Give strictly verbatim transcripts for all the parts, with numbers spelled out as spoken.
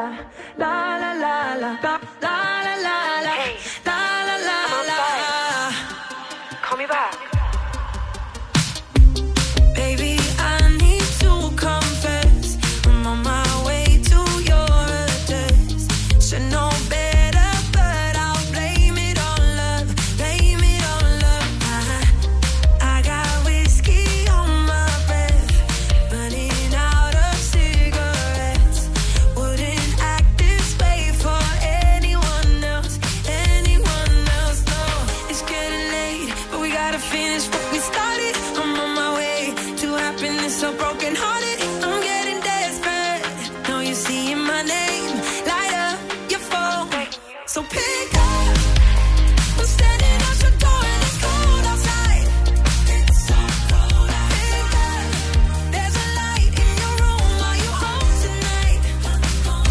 la la la la la la la la la Hey, la la la I'm la. outside. Call me back. Baby, I need to confess, I'm on my way to your address. Should know better, but I'll blame it on love, blame it on love. I, I got whiskey on my breath, running out of cigarettes. Wouldn't act this way for anyone else, anyone else. No, it's getting late, but we gotta finish what we started. I'm on my way to happiness, so broken hearted. I'm getting desperate. Know you seeing my name, light up your phone. So pick up. I'm standing at your door and it's cold outside. It's so cold out. Pick up. There's a light in your room. Are you home tonight? Pick up.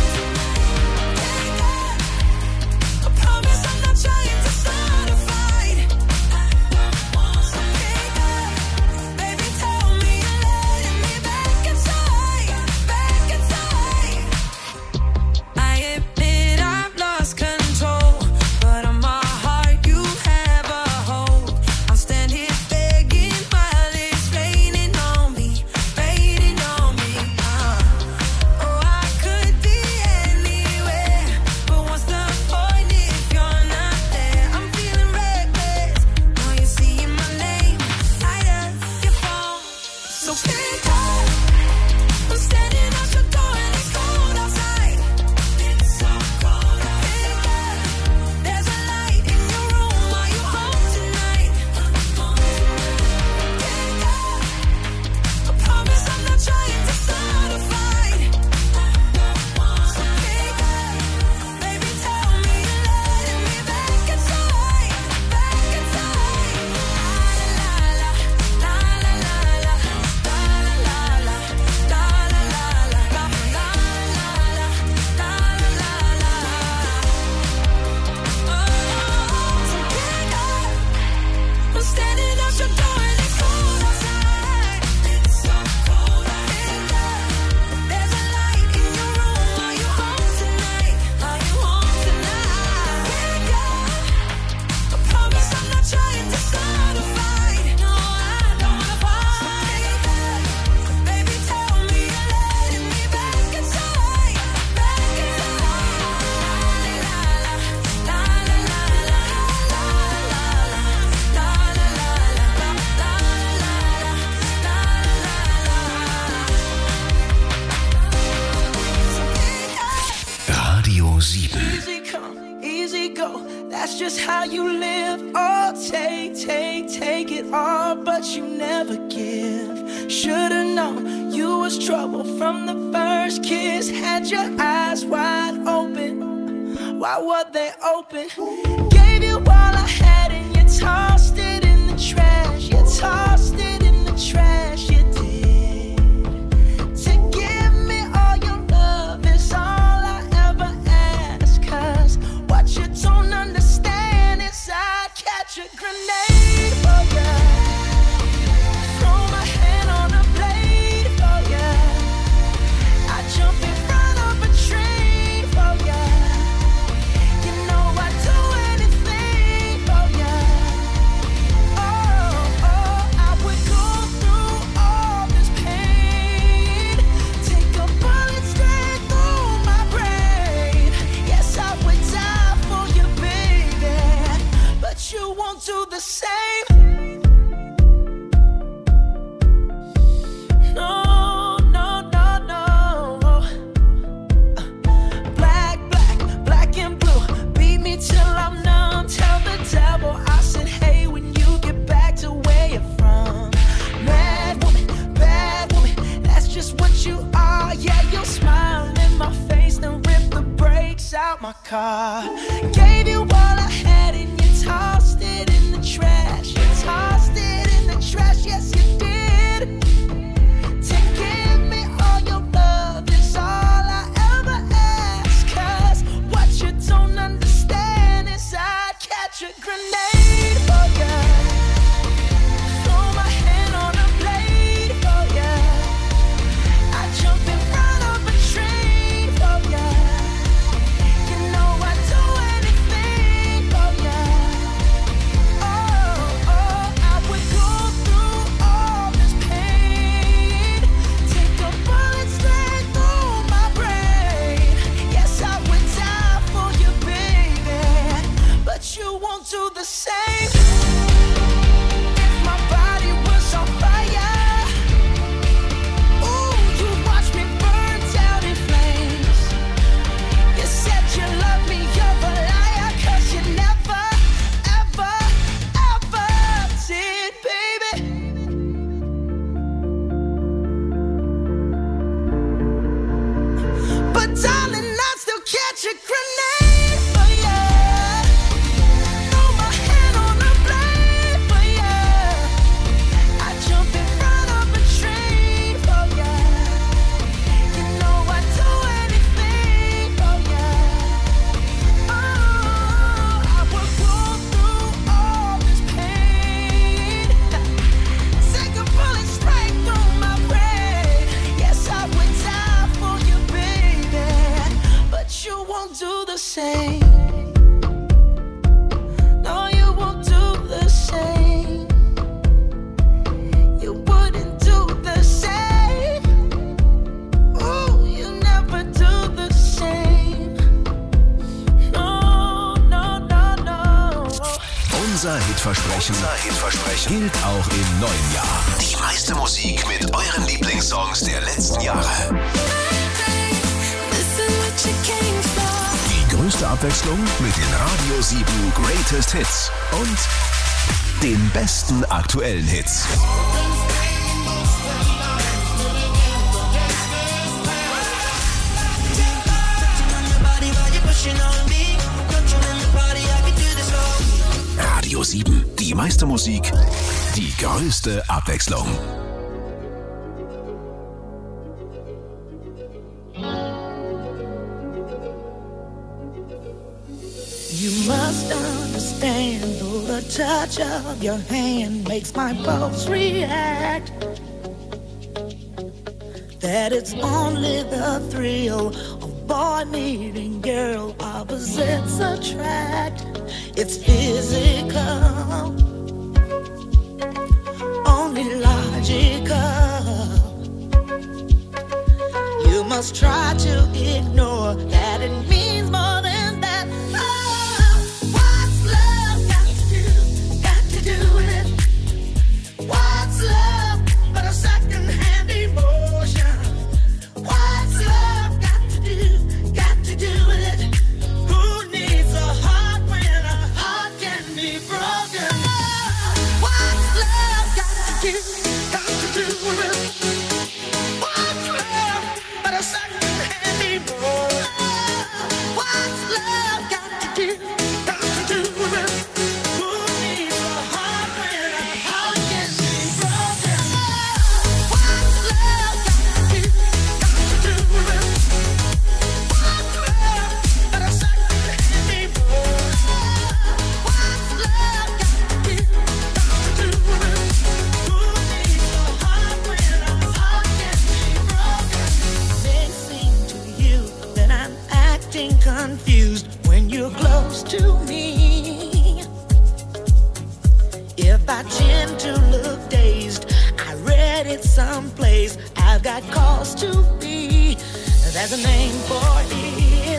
I promise I'm not trying to start a fight. So pick up. Baby, tell me you're letting me back inside, back inside. I admit I've lost control, but on my heart you have a hold. I'll stand here begging while it's raining on me, raining on me. Uh. Oh, I could be anywhere, but what's the point if you're not there? I'm feeling reckless. Now you're seeing my name, light up your phone. So pick up. I'm standing at your door and it's cold outside. It's so cold out. Pick up. There's a light in your room. Are you home tonight? Pick up. I promise I'm not trying to start a fight. So pick up. Baby, tell me you're letting me back inside, back inside. La la la la la la la la la la la la la la la la la la la. So pick up. I'm standing at your door and it's cold outside. It's so cold out. Pick up. There's a light in your room. Are you home tonight? Are you home tonight? Pick up. I promise I'm not trying to start a fight. No, I don't wanna fight. Pick up. Baby, tell me you're letting me back inside, back inside. La la la la la la la la la la la la Radio sieben. Easy come, easy go, that's just how you live. Oh, take, take, take it all, but you never give. Should've known you was trouble from the first kiss. Had your eyes wide open, why were they open? Gave you all I had and you tossed it in the trash. You tossed it in the trash, you did. To give me all your love is all I ever ask. Cause what you don't understand is I'd catch a grenade for ya. Throw my hand on a blade for ya. I'd jump in front of a train for ya. You know I'd do anything for ya. Oh, oh, I would go through all this pain. Take a bullet straight through my brain. Yes, I would die for you, baby, but you won't do the same. No, no, no, no. Black, black, black and blue. Beat me till I'm numb. Tell the devil I said, hey, when you get back to where you're from. Mad woman, bad woman, that's just what you are. Yeah, you'll smile in my face, then rip the brakes out my car. Gave you all I had and you tossed it in the trash. You tossed it in the trash, yes you did. To give me all your love is all I ever ask. Cause what you don't understand is I'd catch a grenade for ya. Throw my hand on a blade for ya. I'd jump in front of a train for ya. but darling, I still catch a grenade for you. Throw my hand on the blade for you. I jump in front of a train for you. You know I'd do anything for you. Oh, I would go through all this pain. Take a bullet straight through my brain. Yes, I would die for you, baby, but you won't do the same. No, you won't do the same. You wouldn't do the same. Ooh, you never do the same. No, no, no, no. Unser Hitversprechen, Unser Hitversprechen gilt auch im neuen Jahr. Die meiste Musik mit euren Lieblingssongs der letzten Jahre. This is what you came for. Die größte Abwechslung mit den Radio sieben Greatest Hits und den besten aktuellen Hits. Radio sieben, die meiste Musik, die größte Abwechslung. You must understand, though the touch of your hand makes my pulse react, that it's only the thrill of boy meeting girl opposites attract. It's physical, only logical. You must try to ignore that it means more than that. Oh, what's love got to do, got to do with it? What's love but a second-hand emotion? What's love got to do, got to do with it? Who needs a heart when a heart can be broken? What's love got to do, got to do with it? What's love but a second-hand emotion? What's love got to do, got to do with it? Who needs a heart when a heart can be broken? What's love got to do, got to do with it? What's love but a second-hand emotion? What's love got to do, got to do with it? Who needs a heart when a heart can be broken? May seem to you that I'm acting confused when you're close to me. If I tend to look dazed, I read it someplace. I've got cause to be. There's a name for it.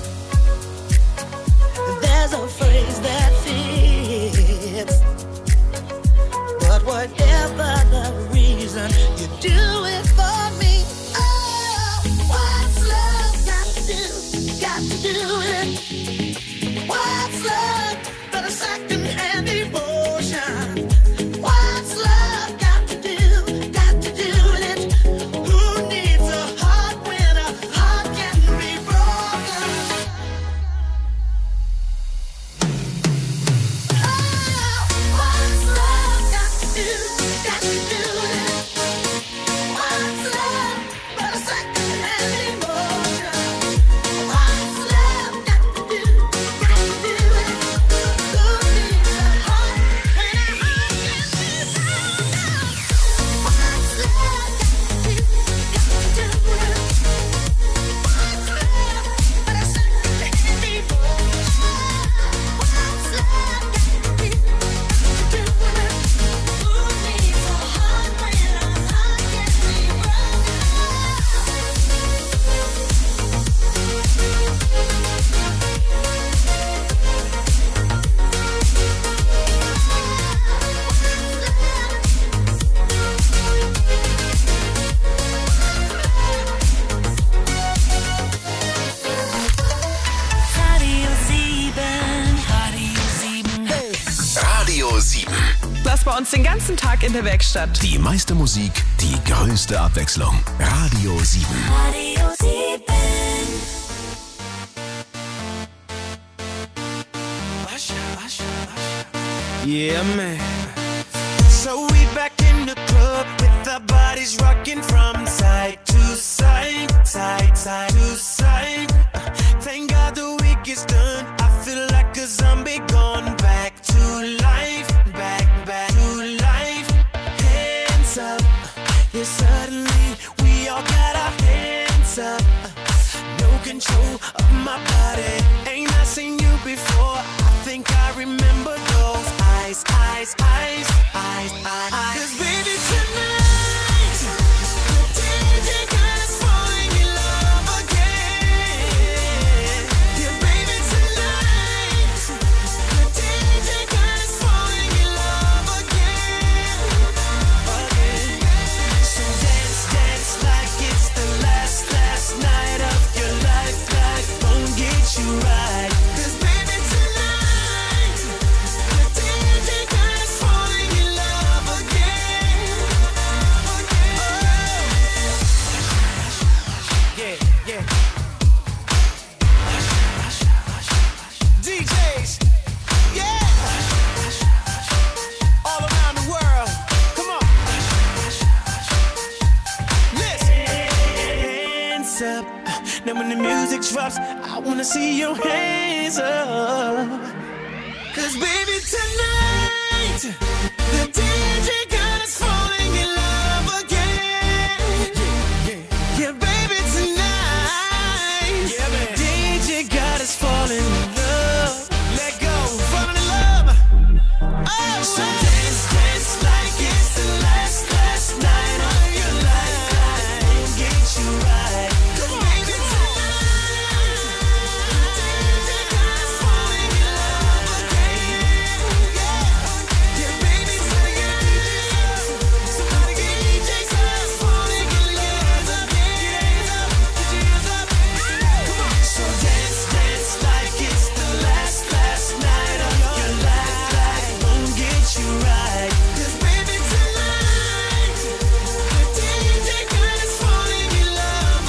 There's a phrase that fits. But whatever the reason, you do it for me. Oh, what's love got to do, got to do with it? What's love but a second-hand emotion? What's love got to do, got to do with it? Who needs a heart when a heart can be broken? Oh, what's love got to do, got to do with it? What's love but a second-hand emotion? What's love got to do, got to do with it? Who needs a heart when a heart can be broken? What's love got to do, got to do with it? What's love but a second-hand emotion? What's love got to do, got to do with it? Who needs a heart when a heart can be broken? Radio sieben, Radio sieben. Radio sieben. Das bei uns den ganzen Tag in der Werkstatt. Die meiste Musik, die größte Abwechslung. Radio sieben. Radio sieben. Yeah, man. So we back in the club with our bodies rocking from side to side, side, side to side. Uh, thank God the week is done. I feel like a zombie gone back to life, back, back to life. Hands up, yeah, suddenly we all got our hands up. Uh, no control of my body. Ain't I seen you before? I think I remember those eyes, eyes, eyes, eyes, eyes, eyes. 'Cause baby tonight, the D J got us falling in love again. Yeah, baby tonight, the D J got us falling in love again, again. So dance, dance like it's the last, last night of your life. Life won't get you right. 'Cause baby tonight, the D J got us falling in love again, again. Yeah, yeah. D Js, yeah. All around the world, come on. Listen. Hands up. Now when the music drops, I wanna see your hands up. 'Cause baby tonight, the D J got us falling in love again. Yeah, yeah. Yeah, baby tonight, yeah, man. D J got us falling in love. Let go, falling in love. Oh, so dance, dance like it's the last, last night of your life. Life won't get you right. 'Cause baby tonight, the D J got us falling in love again. Yeah, yeah, baby tonight, somebody get D Js us falling in love again. Get your hands up, get your hands up. Come on. So dance, dance like it's the last, last night of your life. Life won't get you right. 'Cause baby tonight, the D J got us falling in love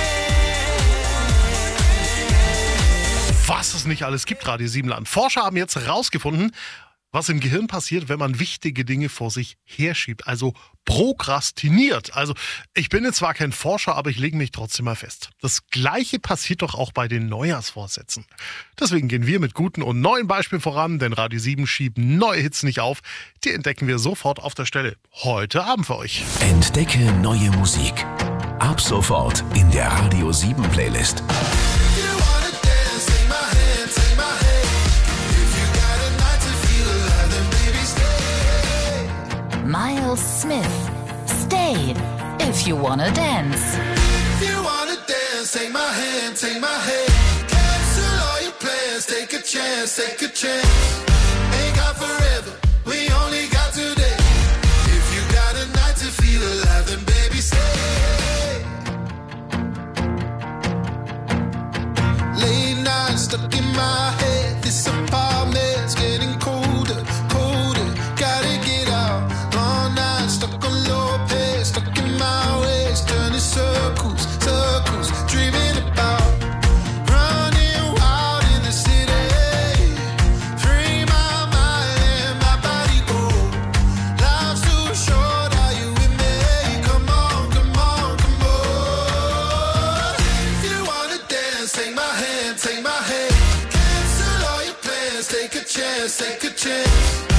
again. Was es nicht alles gibt, Radio Siebenland. Forscher haben jetzt herausgefunden, was im Gehirn passiert, wenn man wichtige Dinge vor sich herschiebt, also prokrastiniert. Also ich bin jetzt zwar kein Forscher, aber ich lege mich trotzdem mal fest. Das Gleiche passiert doch auch bei den Neujahrsvorsätzen. Deswegen gehen wir mit guten und neuen Beispielen voran, denn Radio sieben schiebt neue Hits nicht auf. Die entdecken wir sofort auf der Stelle. Heute Abend für euch. Entdecke neue Musik. Ab sofort in der Radio sieben Playlist. Miles Smith, Stay, if you wanna dance. If you wanna dance, take my hand, take my hand. Cancel all your plans, take a chance, take a chance. Ain't got forever, we only got today. If you got a night to feel alive, then baby stay. Late night stuck in my head, this apartment's getting colder, colder. Gotta get out. Long night stuck on low pace, stuck in my ways, turning circles, circles, dreaming about running wild in the city. Free my mind and my body go. Life's too short, are you with me? Come on, come on, come on. If you wanna dance, take my hand, take my hand. Cancel all your plans, take a chance, take a chance.